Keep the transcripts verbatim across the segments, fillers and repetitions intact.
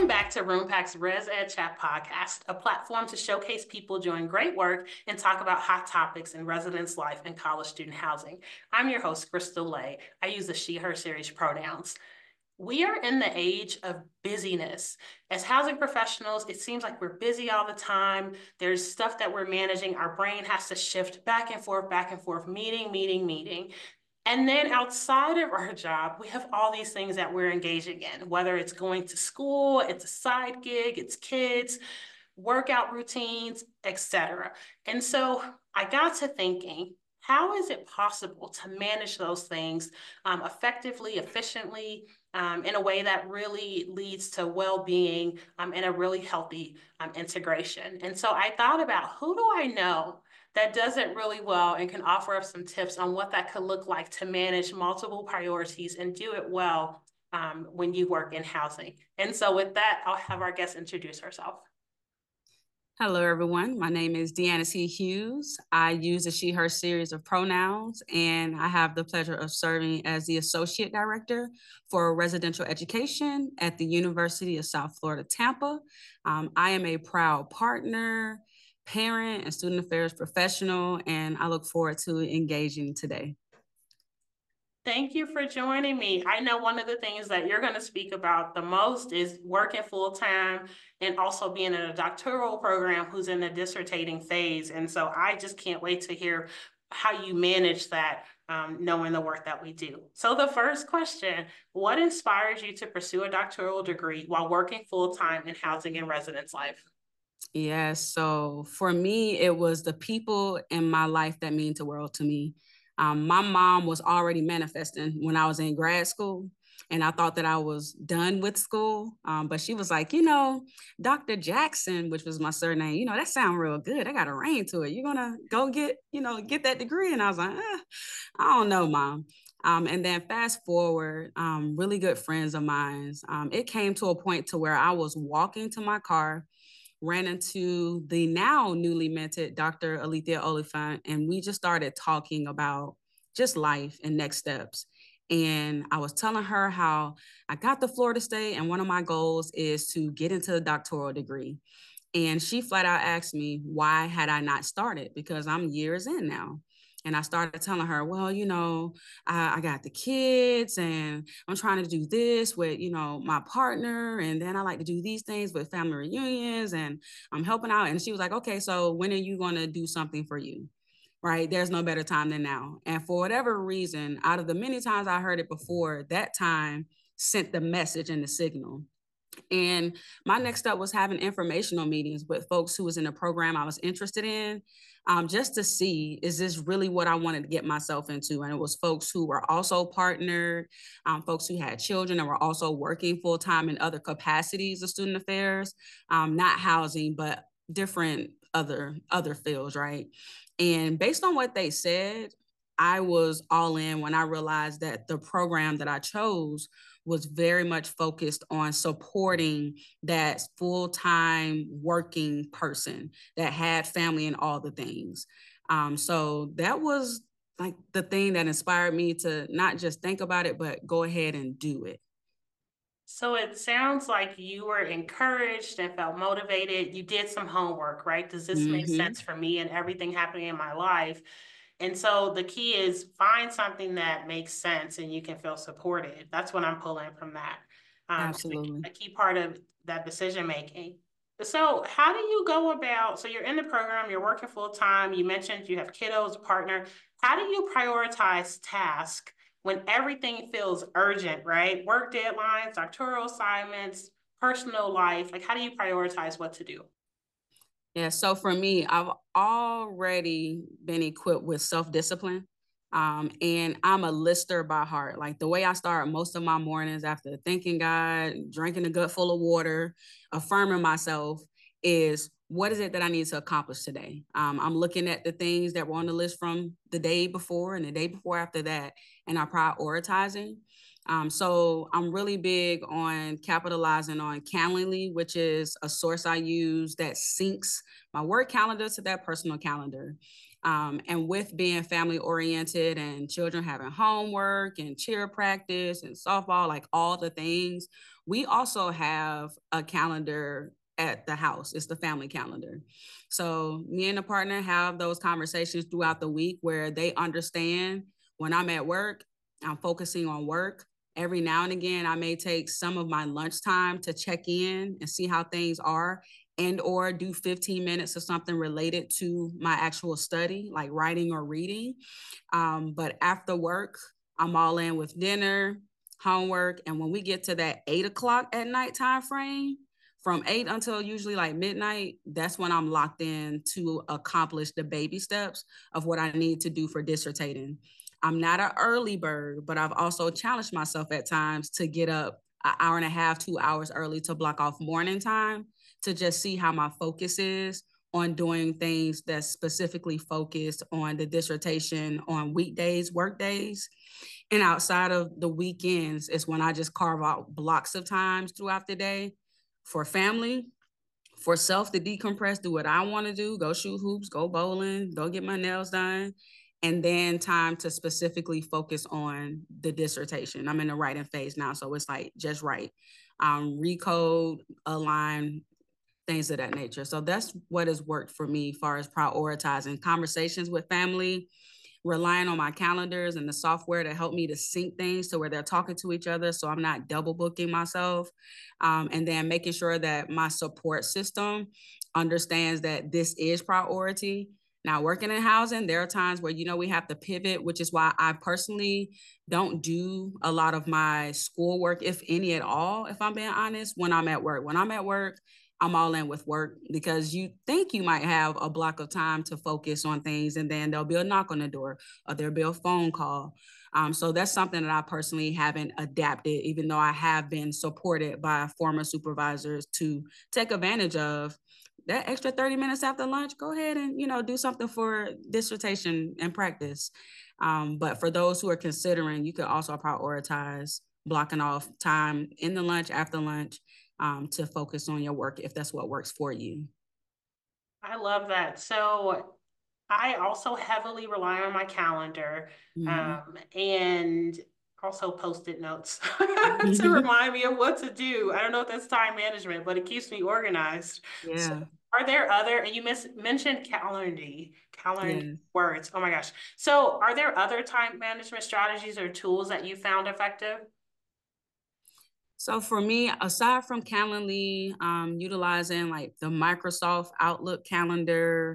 Welcome back to RoomPack's Res Ed Chat podcast, a platform to showcase people doing great work and talk about hot topics in residence life and college student housing. I'm your host, Crystal Lay. I use the she, her series pronouns. We are in the age of busyness. As housing professionals, it seems like we're busy all the time. There's stuff that we're managing. Our brain has to shift back and forth, back and forth, meeting, meeting, meeting. And then outside of our job, we have all these things that we're engaging in, whether it's going to school, it's a side gig, it's kids, workout routines, et cetera. And so I got to thinking, how is it possible to manage those things um, effectively, efficiently, um, in a way that really leads to well-being um, and a really healthy um, integration? And so I thought about, who do I know that does it really well and can offer up some tips on what that could look like to manage multiple priorities and do it well um, when you work in housing? And so with that, I'll have our guest introduce herself. Hello, everyone. My name is Deanna C. Hughes. I use the she, her series of pronouns, and I have the pleasure of serving as the Associate Director for Residential Education at the University of South Florida, Tampa. Um, I am a proud partner, parent, and student affairs professional, and I look forward to engaging today. Thank you for joining me. I know one of the things that you're going to speak about the most is working full-time and also being in a doctoral program who's in the dissertating phase. And so I just can't wait to hear how you manage that, um, knowing the work that we do. So the first question, what inspires you to pursue a doctoral degree while working full-time in housing and residence life? Yes, so for me, it was the people in my life that mean the world to me. Um, my mom was already manifesting when I was in grad school, and I thought that I was done with school. Um, but she was like, you know, Doctor Jackson, which was my surname, you know, that sounds real good. I got a ring to it. You're gonna go get, you know, get that degree. And I was like, eh, I don't know, Mom. Um, and then fast forward, um, really good friends of mine. Um, it came to a point to where I was walking to my car, ran into the now newly minted Doctor Alethea Oliphant, and we just started talking about just life and next steps. And I was telling her how I got to Florida State, and one of my goals is to get into a doctoral degree. And she flat out asked me, why had I not started? Because I'm years in now. And I started telling her, well, you know, I, I got the kids and I'm trying to do this with, you know, my partner. And then I like to do these things with family reunions and I'm helping out. And she was like, okay, so when are you going to do something for you? Right? There's no better time than now. And for whatever reason, out of the many times I heard it before, that time sent the message and the signal. And my next step was having informational meetings with folks who was in a program I was interested in, um, just to see, is this really what I wanted to get myself into? And it was folks who were also partnered, um, folks who had children and were also working full time in other capacities of student affairs, um, not housing, but different other other fields, right? And based on what they said, I was all in when I realized that the program that I chose was very much focused on supporting that full-time working person that had family and all the things. Um, so that was like the thing that inspired me to not just think about it, but go ahead and do it. So it sounds like you were encouraged and felt motivated. You did some homework, right? Does this make Mm-hmm. sense for me and everything happening in my life? And so the key is find something that makes sense and you can feel supported. That's what I'm pulling from that. Um, it's Absolutely. a, a key part of that decision making. So how do you go about, so you're in the program, you're working full time, you mentioned you have kiddos, a partner. How do you prioritize tasks when everything feels urgent, right? Work deadlines, doctoral assignments, personal life. Like, how do you prioritize what to do? Yeah, so for me, I've already been equipped with self-discipline. Um, and I'm a lister by heart. Like the way I start most of my mornings after thanking God, drinking a gut full of water, affirming myself is, what is it that I need to accomplish today? Um, I'm looking at the things that were on the list from the day before and the day before after that, and I'm prioritizing. Um, so I'm really big on capitalizing on Calendly, which is a source I use that syncs my work calendar to that personal calendar. Um, and with being family oriented and children having homework and cheer practice and softball, like all the things, we also have a calendar at the house. It's the family calendar. So me and the partner have those conversations throughout the week where they understand when I'm at work, I'm focusing on work. Every now and again, I may take some of my lunchtime to check in and see how things are, and or do fifteen minutes of something related to my actual study, like writing or reading. Um, but after work, I'm all in with dinner, homework. And when we get to that eight o'clock at night time frame, from eight until usually like midnight, that's when I'm locked in to accomplish the baby steps of what I need to do for dissertating. I'm not an early bird, but I've also challenged myself at times to get up an hour and a half, two hours early to block off morning time to just see how my focus is on doing things that's specifically focused on the dissertation on weekdays, work days. And outside of the weekends is when I just carve out blocks of times throughout the day for family, for self to decompress, do what I want to do, go shoot hoops, go bowling, go get my nails done, and then time to specifically focus on the dissertation. I'm in the writing phase now, so it's like just write, um, recode, align, things of that nature. So that's what has worked for me as far as prioritizing conversations with family, relying on my calendars and the software to help me to sync things to where they're talking to each other so I'm not double booking myself. Um, and then making sure that my support system understands that this is priority. Now, working in housing, there are times where, you know, we have to pivot, which is why I personally don't do a lot of my schoolwork, if any at all, if I'm being honest, when I'm at work. When I'm at work, I'm all in with work, because you think you might have a block of time to focus on things, and then there'll be a knock on the door or there'll be a phone call. Um, so that's something that I personally haven't adapted, even though I have been supported by former supervisors to take advantage of that extra thirty minutes after lunch. Go ahead and, you know, do something for dissertation and practice. Um, but for those who are considering, you could also prioritize blocking off time in the lunch, after lunch, um, to focus on your work if that's what works for you. I love that. So I also heavily rely on my calendar, Mm-hmm. um, and also post-it notes to remind me of what to do. I don't know if that's time management, but it keeps me organized. So Yeah. are there other, and you mis mentioned Calendly, calendar Yeah. words. Oh my gosh. So are there other time management strategies or tools that you found effective? So for me, aside from Calendly, um, utilizing like the Microsoft Outlook calendar,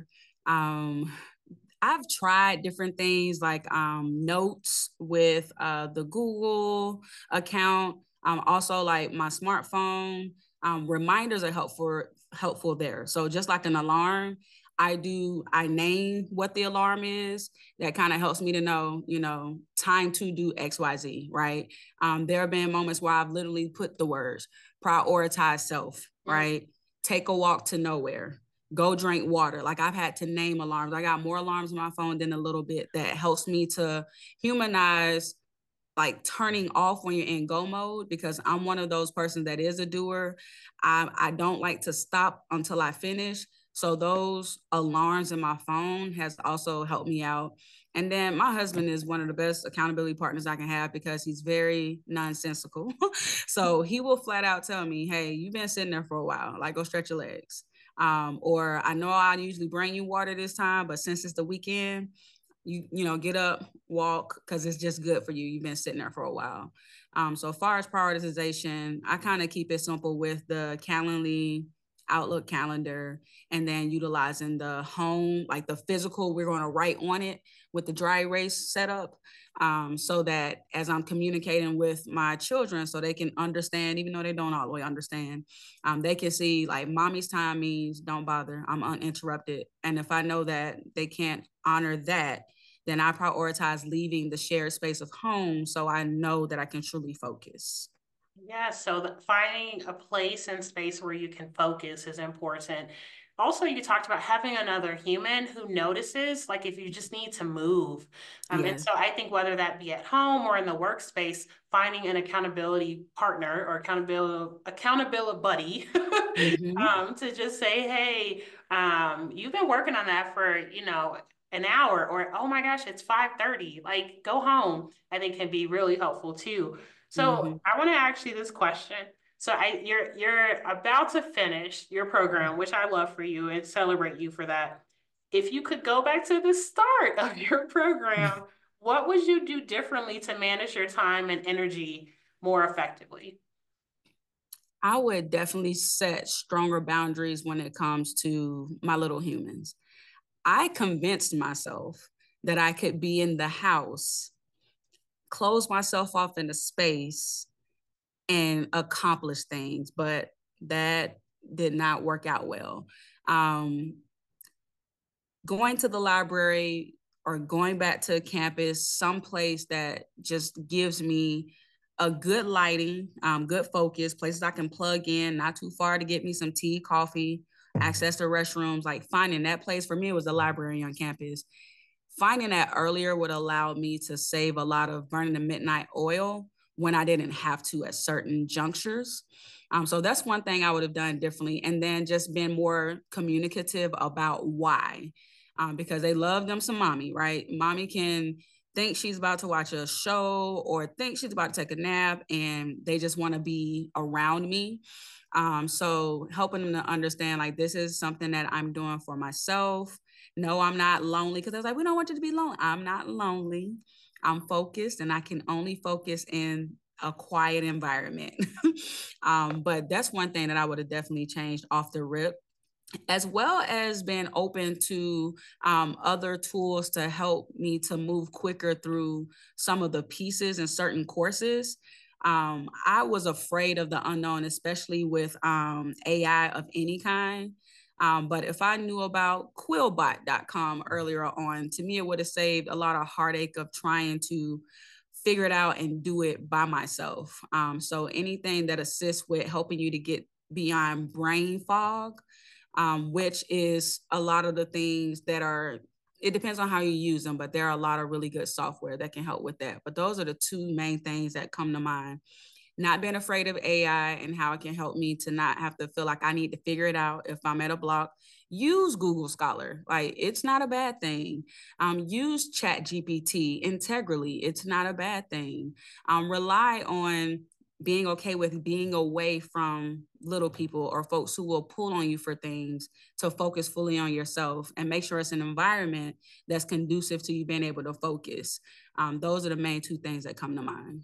um, I've tried different things like um, notes with uh, the Google account. Um, also, like my smartphone, um, reminders are helpful helpful there. So just like an alarm, I do I name what the alarm is. That kind of helps me to know, you know, time to do X Y Z. Right. Um, there have been moments where I've literally put the words prioritize self. Mm. Right. Take a walk to nowhere, go drink water. Like I've had to name alarms. I got more alarms on my phone than a little bit that helps me to humanize like turning off when you're in go mode, because I'm one of those persons that is a doer. I, I don't like to stop until I finish. So those alarms in my phone has also helped me out. And then my husband is one of the best accountability partners I can have because he's very nonsensical. So he will flat out tell me, hey, you've been sitting there for a while, like go stretch your legs. Um, or I know I usually bring you water this time, but since it's the weekend, you you know get up, walk, because it's just good for you. You've been sitting there for a while. Um, so as far as prioritization, I kind of keep it simple with the Calendly, Outlook calendar, and then utilizing the home, like the physical, we're going to write on it with the dry erase setup, um, so that as I'm communicating with my children, so they can understand, even though they don't all the way understand, um, they can see like mommy's time means don't bother, I'm uninterrupted. And if I know that they can't honor that, then I prioritize leaving the shared space of home so I know that I can truly focus. Yeah, so the, finding a place and space where you can focus is important. Also, you talked about having another human who notices, like if you just need to move. Um, and Yes. so I think whether that be at home or in the workspace, finding an accountability partner or accountability accountability buddy Mm-hmm. um, to just say, hey, um, you've been working on that for, you know, an hour, or oh my gosh, it's five thirty, like go home, I think can be really helpful too. So Mm-hmm. I want to ask you this question. So I you're you're about to finish your program, which I love for you and celebrate you for that. If you could go back to the start of your program, what would you do differently to manage your time and energy more effectively? I would definitely set stronger boundaries when it comes to my little humans. I convinced myself that I could be in the house, close myself off in a space, and accomplish things, but that did not work out well. Um, going to the library or going back to campus, someplace that just gives me a good lighting, um, good focus, places I can plug in, not too far to get me some tea, coffee, access to restrooms. Like finding that place for me was the library on campus. Finding that earlier would allow me to save a lot of burning the midnight oil when I didn't have to at certain junctures. Um, so that's one thing I would have done differently. And then just been more communicative about why, um, because they love them some mommy, right? Mommy can think she's about to watch a show or think she's about to take a nap and they just want to be around me. Um, so helping them to understand like this is something that I'm doing for myself. No, I'm not lonely, because I was like, we don't want you to be lonely. I'm not lonely. I'm focused and I can only focus in a quiet environment. um, but that's one thing that I would have definitely changed off the rip, as well as being open to um, other tools to help me to move quicker through some of the pieces in certain courses. Um, I was afraid of the unknown, especially with um, A I of any kind. Um, but if I knew about quillbot dot com earlier on, to me, it would have saved a lot of heartache of trying to figure it out and do it by myself. Um, so anything that assists with helping you to get beyond brain fog, um, which is a lot of the things that are, it depends on how you use them, but there are a lot of really good software that can help with that. But those are the two main things that come to mind. Not being afraid of A I and how it can help me to not have to feel like I need to figure it out if I'm at a block. Use Google Scholar. Like, it's not a bad thing. Um, use Chat G P T integrally. It's not a bad thing. Um, rely on being okay with being away from little people or folks who will pull on you for things, to focus fully on yourself and make sure it's an environment that's conducive to you being able to focus. Um, those are the main two things that come to mind.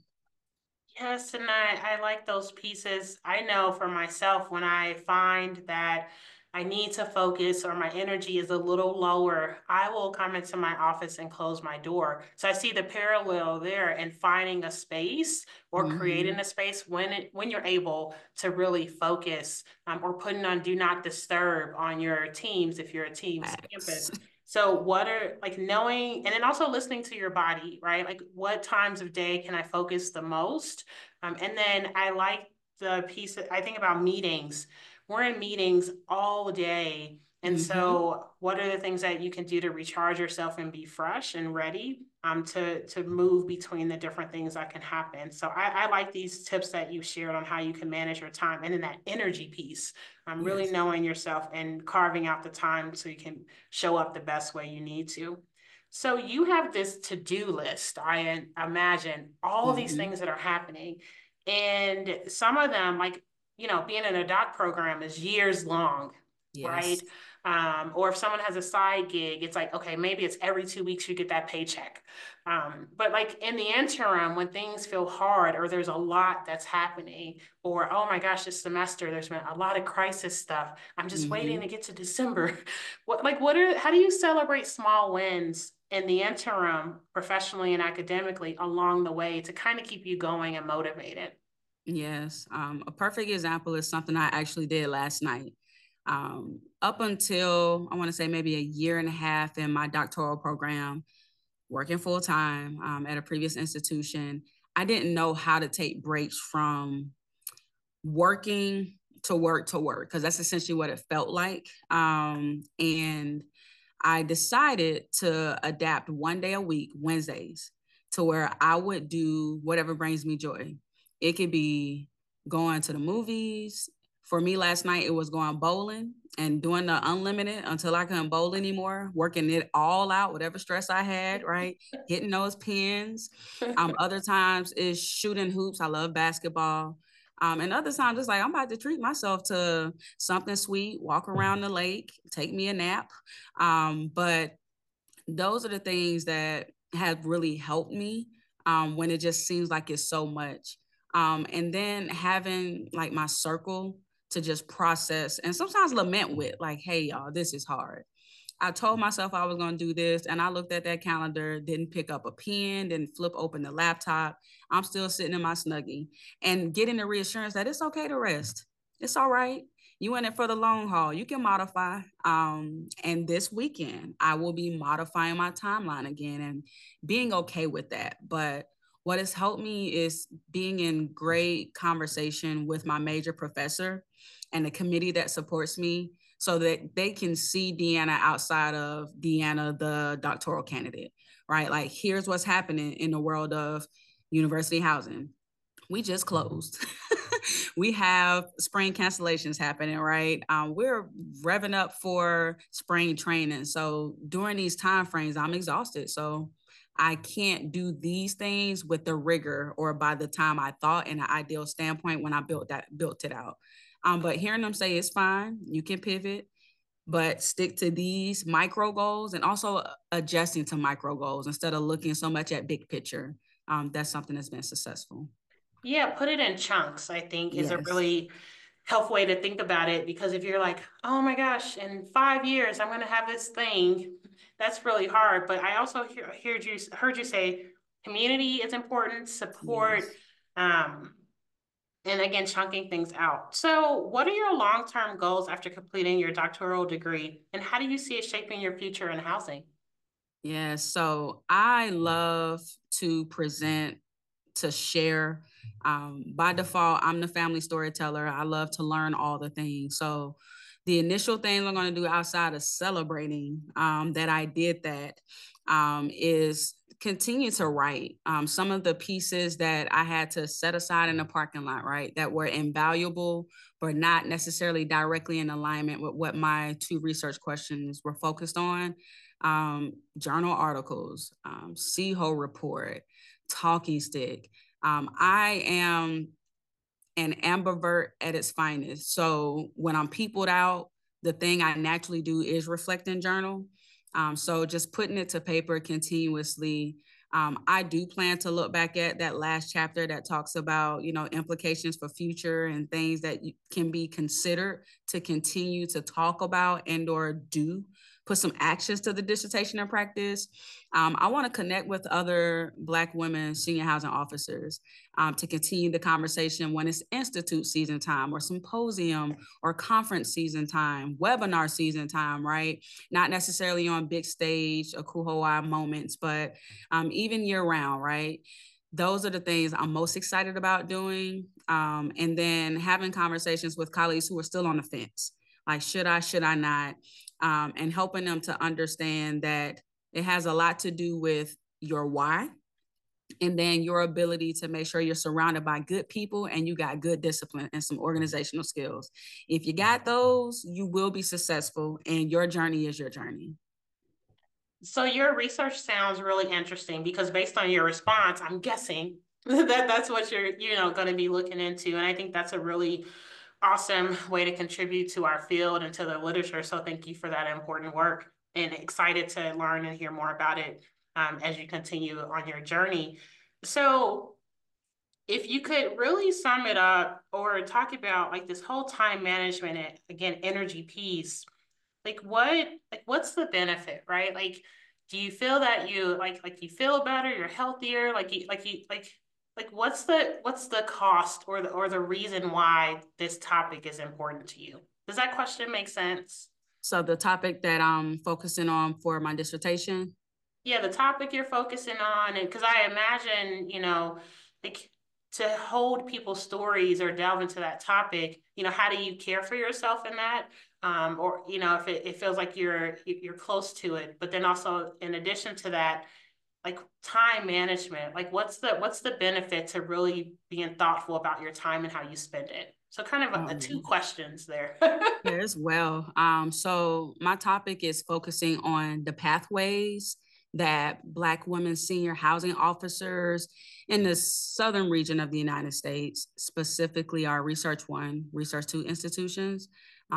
Yes, and I, I like those pieces. I know for myself, when I find that I need to focus or my energy is a little lower, I will come into my office and close my door. So I see the parallel there in finding a space or creating Mm-hmm. a space when it, when you're able to really focus, um, or putting on do not disturb on your teams if you're a team's Facts. campus. So what are like knowing, and then also listening to your body, right? Like what times of day can I focus the most? Um, and then I like the piece that I think about meetings. We're in meetings all day. And Mm-hmm. so what are the things that you can do to recharge yourself and be fresh and ready, um, to, to move between the different things that can happen? So I, I like these tips that you shared on how you can manage your time. And then that energy piece, um, really Yes. knowing yourself and carving out the time so you can show up the best way you need to. So you have this to-do list, I imagine, all these Mm-hmm. things that are happening. And some of them, like, you know, being in a doc program is years long, right? Yes. Um, or if someone has a side gig, it's like, okay, maybe it's every two weeks you get that paycheck. Um, but like in the interim, when things feel hard or there's a lot that's happening, or oh my gosh, this semester there's been a lot of crisis stuff. I'm just waiting Mm-hmm. to get to December. What like what are how do you celebrate small wins in the interim, professionally and academically, along the way to kind of keep you going and motivated? Yes. Um, a perfect example is something I actually did last night. Um, up until I want to say maybe a year and a half in my doctoral program, working full time um, at a previous institution, I didn't know how to take breaks from working to work to work, because that's essentially what it felt like. Um, and I decided to adapt one day a week, Wednesdays, to where I would do whatever brings me joy. It could be going to the movies, For me last night, it was going bowling and doing the unlimited until I couldn't bowl anymore, working it all out, whatever stress I had, right? Hitting those pins. Um, other times is shooting hoops. I love basketball. Um, and other times it's like, I'm about to treat myself to something sweet, walk around the lake, take me a nap. Um, but those are the things that have really helped me um, when it just seems like it's so much. Um, and then having like my circle to just process and sometimes lament with, like, hey, y'all, this is hard. I told myself I was going to do this, and I looked at that calendar, didn't pick up a pen, didn't flip open the laptop. I'm still sitting in my Snuggie and getting the reassurance that it's okay to rest. It's all right. You in it for the long haul. You can modify. Um, and this weekend, I will be modifying my timeline again and being okay with that. But what has helped me is being in great conversation with my major professor and the committee that supports me, so that they can see Deanna outside of Deanna, the doctoral candidate, right? Like, here's what's happening in the world of university housing. We just closed. We have spring cancellations happening, right? Um, we're revving up for spring training. So during these time frames, I'm exhausted. So I can't do these things with the rigor or by the time I thought in an ideal standpoint when I built that built it out. Um, but hearing them say it's fine, you can pivot, but stick to these micro goals and also adjusting to micro goals instead of looking so much at big picture. Um, that's something that's been successful. Yeah, put it in chunks, I think, is a Yes. really helpful way to think about it. Because if you're like, oh my gosh, in five years I'm going to have this thing, that's really hard. But I also hear, heard you heard you say community is important, support, Yes. um, and again, chunking things out. So, what are your long-term goals after completing your doctoral degree, and how do you see it shaping your future in housing? Yeah, so I love to present, to share. Um, by default, I'm the family storyteller. I love to learn all the things. So the initial things I'm going to do outside of celebrating um, that I did that um, is continue to write um, some of the pieces that I had to set aside in the parking lot, right, that were invaluable, but not necessarily directly in alignment with what my two research questions were focused on. Um, journal articles, um, C H O report, talking stick. Um, I am an ambivert at its finest. So when I'm peopled out, the thing I naturally do is reflect and journal. Um, so just putting it to paper continuously. Um, I do plan to look back at that last chapter that talks about, you know, implications for future and things that can be considered to continue to talk about and or do, put some actions to the dissertation in practice. Um, I want to connect with other Black women senior housing officers um, to continue the conversation when it's institute season time or symposium or conference season time, webinar season time, right? Not necessarily on big stage or kuhoi moments, but um, even year round, right? Those are the things I'm most excited about doing. Um, and then having conversations with colleagues who are still on the fence. Like, should I, should I not? Um, and helping them to understand that it has a lot to do with your why, and then your ability to make sure you're surrounded by good people and you got good discipline and some organizational skills. If you got those, you will be successful, and your journey is your journey. So your research sounds really interesting because based on your response, I'm guessing that that's what you're, you know, going to be looking into. And I think that's a really awesome way to contribute to our field and to the literature. So thank you for that important work, and excited to learn and hear more about it um, as you continue on your journey. So if you could really sum it up or talk about like this whole time management and again, energy piece, like what, like what's the benefit, right? Like, do you feel that you like, like you feel better, you're healthier, like you, like you, like, like what's the, what's the cost or the, or the reason why this topic is important to you? Does that question make sense? So the topic that I'm focusing on for my dissertation. Yeah, the topic you're focusing on, and because I imagine, you know, like to hold people's stories or delve into that topic, you know, how do you care for yourself in that? Um, or, you know, if it, it feels like you're you're close to it, but then also in addition to that, like time management, like what's the what's the benefit to really being thoughtful about your time and how you spend it? So kind of a, a two Um, questions there. yeah, as well. Um, so my topic is focusing on the pathways that Black women senior housing officers in the southern region of the United States, specifically our Research One, Research Two institutions.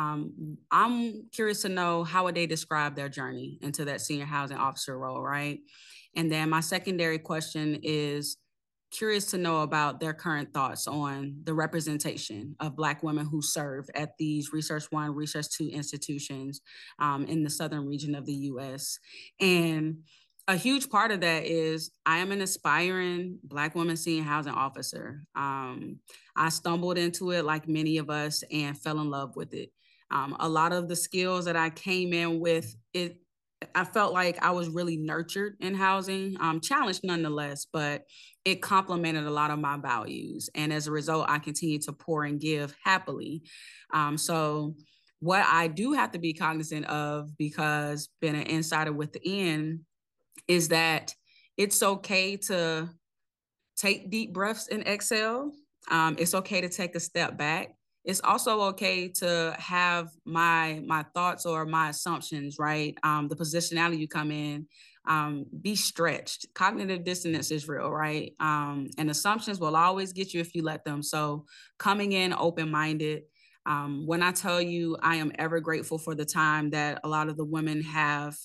Um, I'm curious to know how would they describe their journey into that senior housing officer role, right? And then my secondary question is curious to know about their current thoughts on the representation of Black women who serve at these Research One, Research Two institutions um, in the southern region of the U S. And a huge part of that is I am an aspiring Black woman senior housing officer. Um, I stumbled into it like many of us and fell in love with it. Um, a lot of the skills that I came in with, it I felt like I was really nurtured in housing, um, challenged nonetheless, but it complemented a lot of my values. And as a result, I continue to pour and give happily. Um, so what I do have to be cognizant of, because being an insider with the end, is that it's okay to take deep breaths and exhale. Um, it's okay to take a step back. It's also okay to have my my thoughts or my assumptions, right? Um, the positionality you come in, um, be stretched. Cognitive dissonance is real, right? Um, and assumptions will always get you if you let them. So coming in open-minded. Um, when I tell you I am ever grateful for the time that a lot of the women have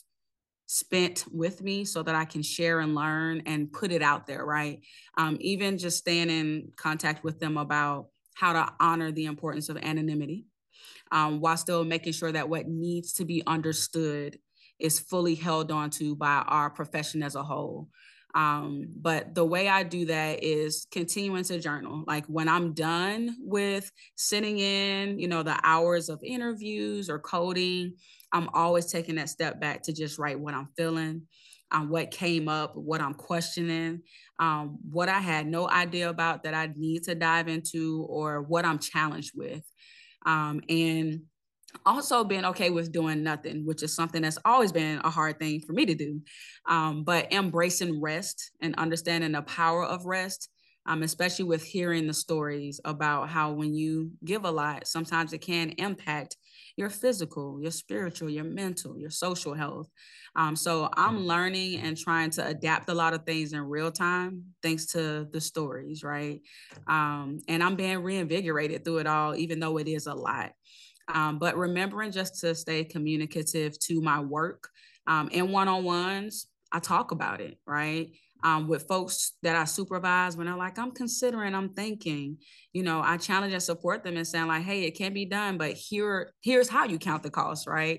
spent with me so that I can share and learn and put it out there, right? Um, even just staying in contact with them about how to honor the importance of anonymity, um, while still making sure that what needs to be understood is fully held onto by our profession as a whole. Um, but the way I do that is continuing to journal. Like when I'm done with sitting in, you know, the hours of interviews or coding, I'm always taking that step back to just write what I'm feeling, um, what came up, what I'm questioning, um, what I had no idea about that I need to dive into, or what I'm challenged with. Um, and also being okay with doing nothing, which is something that's always been a hard thing for me to do. Um, but embracing rest and understanding the power of rest, um, especially with hearing the stories about how when you give a lot, sometimes it can impact your physical, your spiritual, your mental, your social health. Um, so I'm learning and trying to adapt a lot of things in real time, thanks to the stories, right? Um, and I'm being reinvigorated through it all, even though it is a lot. Um, but remembering just to stay communicative to my work, um, in one-on-ones, I talk about it, right? Um, with folks that I supervise, when they're like, I'm considering, I'm thinking, you know, I challenge and support them and saying like, hey, it can be done, but here, here's how you count the cost, right?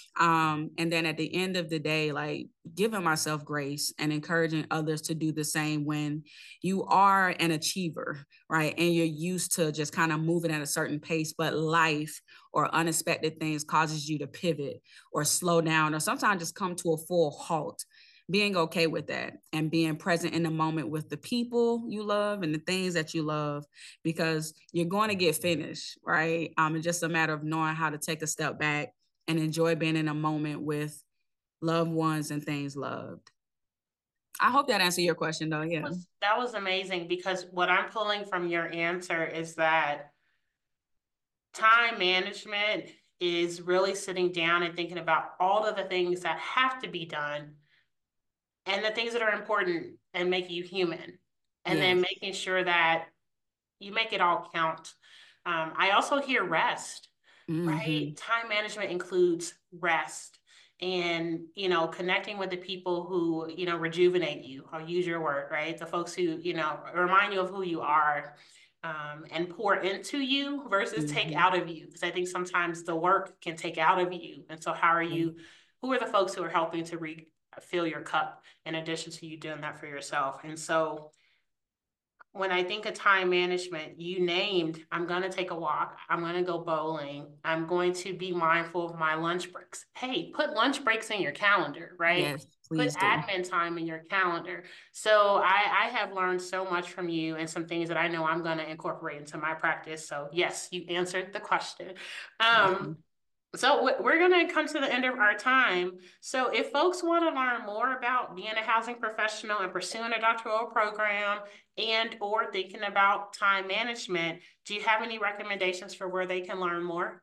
Um, and then at the end of the day, like giving myself grace and encouraging others to do the same when you are an achiever, right? And you're used to just kind of moving at a certain pace, but life or unexpected things causes you to pivot or slow down or sometimes just come to a full halt. Being okay with that and being present in the moment with the people you love and the things that you love, because you're going to get finished, right? Um, it's just a matter of knowing how to take a step back and enjoy being in a moment with loved ones and things loved. I hope that answered your question though. Yeah. That was, that was amazing, because what I'm pulling from your answer is that time management is really sitting down and thinking about all of the things that have to be done and the things that are important and make you human. And then Yes. making sure that you make it all count. Um, I also hear rest, right? Mm-hmm. Time management includes rest and, you know, connecting with the people who, you know, rejuvenate you. I'll use your word, right? The folks who, you know, remind you of who you are, um, and pour into you versus take Mm-hmm. out of you. Because I think sometimes the work can take out of you. And so how are you, who are the folks who are helping to refill your cup in addition to you doing that for yourself? And so when I think of time management, you named, I'm going to take a walk. I'm going to go bowling. I'm going to be mindful of my lunch breaks. Hey, put lunch breaks in your calendar, right? Yes, Put please do. admin time in your calendar. So I, I have learned so much from you and some things that I know I'm going to incorporate into my practice. So yes, you answered the question. Um, Awesome. So we're going to come to the end of our time. So if folks want to learn more about being a housing professional and pursuing a doctoral program and or thinking about time management, do you have any recommendations for where they can learn more?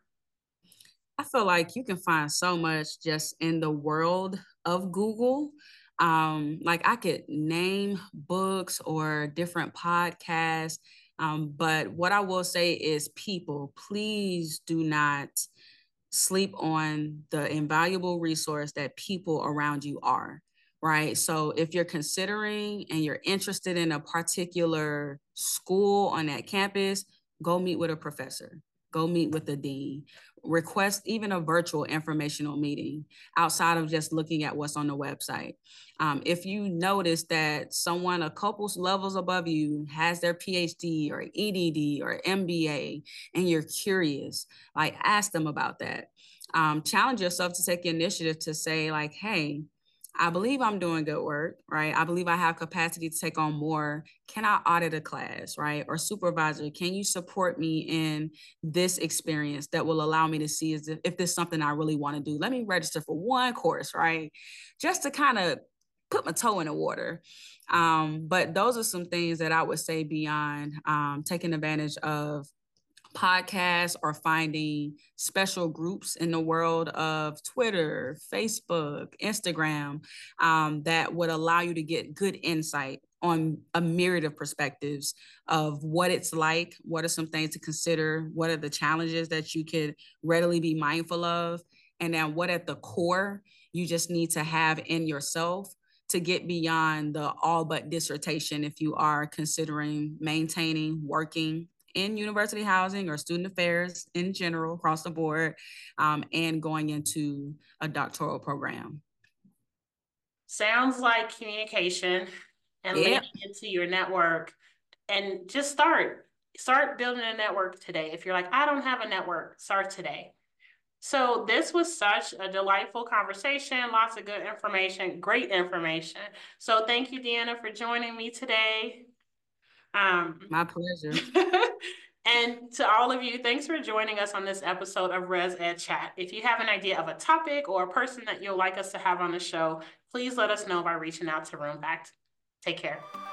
I feel like you can find so much just in the world of Google. Um, like I could name books or different podcasts, um, but what I will say is, people, please do not sleep on the invaluable resource that people around you are, right? So if you're considering and you're interested in a particular school on that campus, go meet with a professor, go meet with the dean, request even a virtual informational meeting outside of just looking at what's on the website. Um, if you notice that someone a couple levels above you has their P H D or E D D or M B A and you're curious, like ask them about that. Um, challenge yourself to take the initiative to say like, hey, I believe I'm doing good work, right? I believe I have capacity to take on more. Can I audit a class, right? Or supervisor, can you support me in this experience that will allow me to see if, if this is something I really want to do? Let me register for one course, right? Just to kind of put my toe in the water. Um, but those are some things that I would say beyond um, taking advantage of podcasts or finding special groups in the world of Twitter, Facebook, Instagram, um, that would allow you to get good insight on a myriad of perspectives of what it's like, what are some things to consider, what are the challenges that you could readily be mindful of, and then what at the core you just need to have in yourself to get beyond the all but dissertation if you are considering maintaining, working in university housing or student affairs in general across the board, um, and going into a doctoral program. Sounds like communication and yep. leaning into your network, and just start. Start building a network today. If you're like, I don't have a network, start today. So this was such a delightful conversation, lots of good information, great information. So thank you, Deanna, for joining me today. Um, My pleasure. And to all of you, thanks for joining us on this episode of Res Ed Chat. If you have an idea of a topic or a person that you'd like us to have on the show, please let us know by reaching out to RoomFact. Take care.